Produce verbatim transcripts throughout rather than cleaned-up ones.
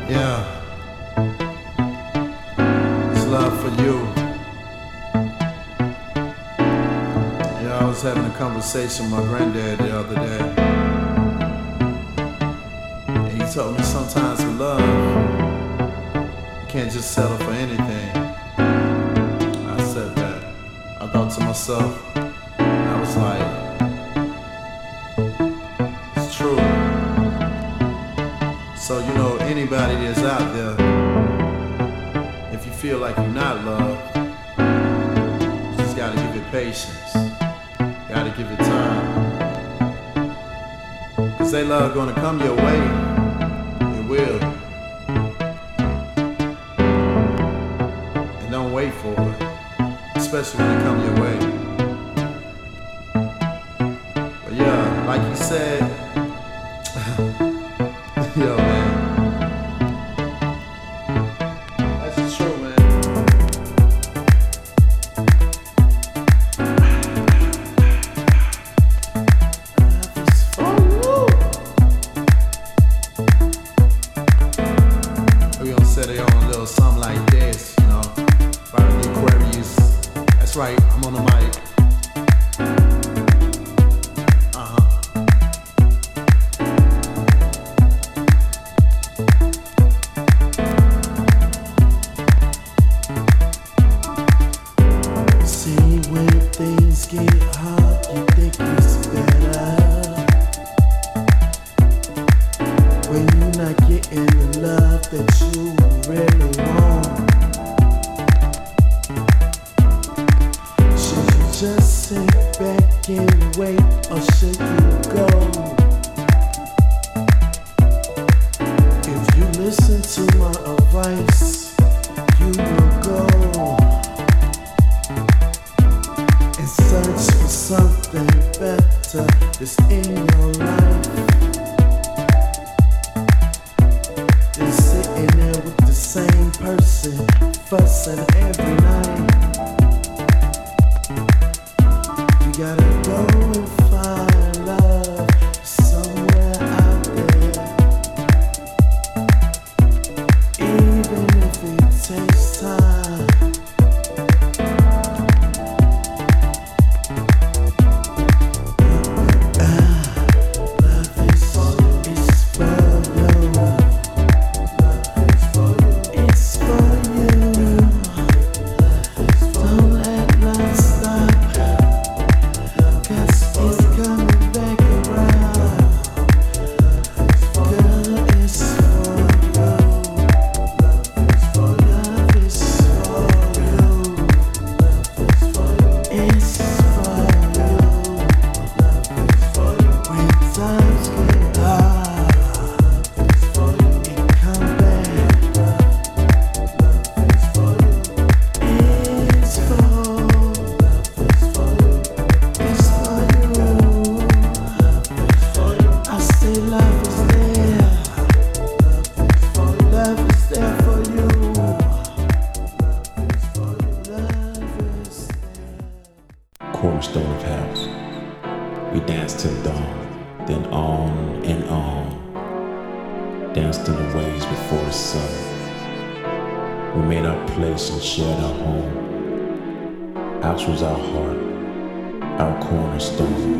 Yeah, it's love for you. Yeah, I was having a conversation with my granddad the other day, and he told me sometimes with love, you can't just settle for anything. I said that. I thought to myself, I was like, it's true. So, you know, anybody that's out there, if you feel like you're not loved, you just gotta give it patience. Gotta give it time. Cause they love gonna come your way. It will. And don't wait for it. Especially when it come your way. But yeah, like you said, yo man, that's true, man. We gonna set it on a little something like this, you know, by the Aquarius. That's right, I'm on the mic. Things get hard, you think it's better when you're not getting the love that you really want. Should you just sit back and wait, or should you go? If you listen to my advice, you will go and search for something better that's in your life than sitting there with the same person, fussing every night. You gotta go and find love somewhere out there, even if it takes time. Cornerstone of house. We danced till dawn, then on and on. Danced in the waves before the sun. We made our place and shared our home. House was our heart, our cornerstone.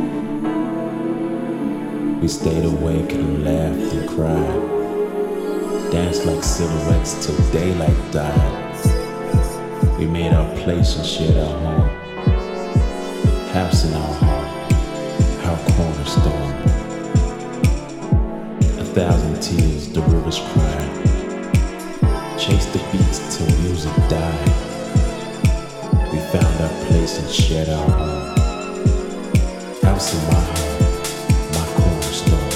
We stayed awake and laughed and cried. Danced like silhouettes till daylight died. We made our place and shared our home. House in our heart, our cornerstone. A thousand tears, the rivers cried. Chased the beats till music died. We found our place and shared our home. House in my heart, my cornerstone.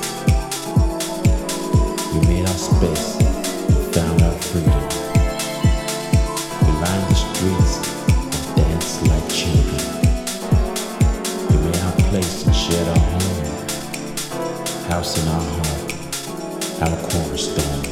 We made our space, found our freedom. We lined the streets and danced like children. Place and shared our home. House in our heart, our cornerstone.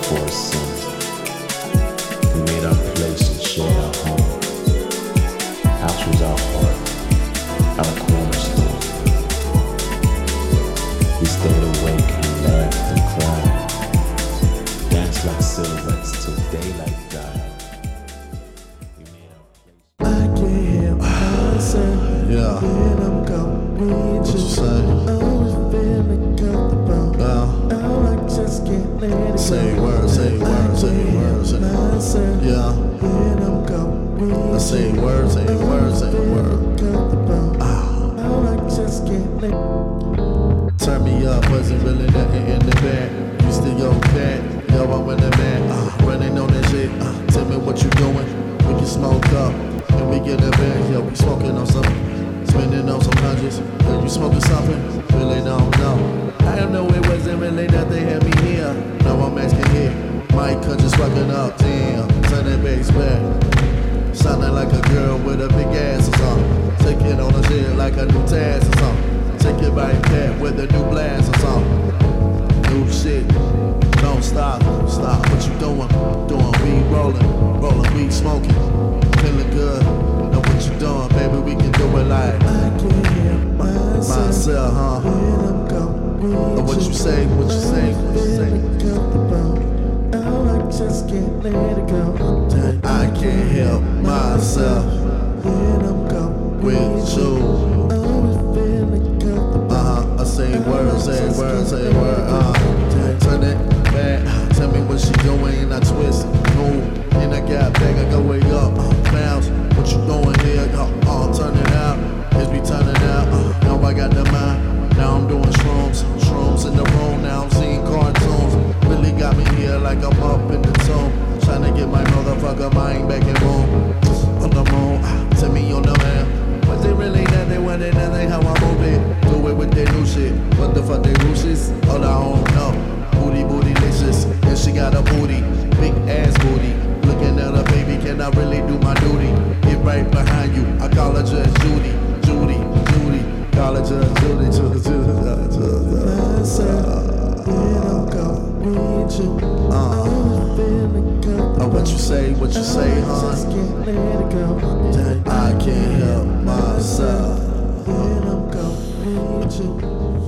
before the sun. We made our place and shared our home. House was our heart, our cornerstone. We stayed awake and laughed and cried, danced like silhouettes till daylight died. We made our place. I can't help myself. Yeah. When I'm gone with What you you, say? I always feeling comfortable. Yeah. Oh, I just can't let it go. Say word, say word, say word, say word. myself. Yeah. When I'm gone with I say word, say word, say word. comfortable. Ah. Oh, I just can't let Turn me up, wasn't really nothing in the bag. You still your cat, yo, I'm in the man. Uh, running on that shit. Uh, tell me what you doing. We can smoke up, and we get a bag. Yo, we smoking on something, spending on some hundreds. Are you smoking something? Really don't know. I don't know it wasn't really that they had me here. Now I'm asking here. My country's fucking up, damn. Turn that bass back. Sounding like a girl with a big ass or something. Take it on the shit like a new task or something. Take it right back with a new blast or something. New shit. Don't stop, stop. What you doing? Doing weed rolling, rolling weed smoking. Feeling good. Know what you doing, baby? We can do it like I can't help myself. myself, huh? When I'm gone with Or what you say? What you say? What you say? feeling comfortable. Oh, I just can't let it go. I can't help myself When I'm gone with you. always feeling comfortable. Uh-huh, I say word, say word, say word, uh turn it back, tell me what she doing, I twist, move, and I got back, I go way up, uh, bounce, what you doing here, uh, uh, turn it out, as we turn it out, uh, now I got the mind, now I'm doing shrooms, shrooms in the room, now I'm seeing cartoons, really got me here like I'm up in the tomb, trying to get my motherfucker mind back in room, on the moon, uh, tell me on the man. Was it really that they wanted that they how I move it? Do it with their new shit. What the fuck they roosters? Oh, I don't know. Booty, booty, licious. And she got a booty. Big ass booty. Looking at her baby, can I really do my duty? Get right behind you. I call her just Judy. Judy, Judy. Call her just Judy. Judy, Judy, Judy. Myself, when I'm gone with you, Uh, always feeling comfortable. uh, what you say, what you say, I huh? just can't let it go. I can't help myself. When I'm gone with you.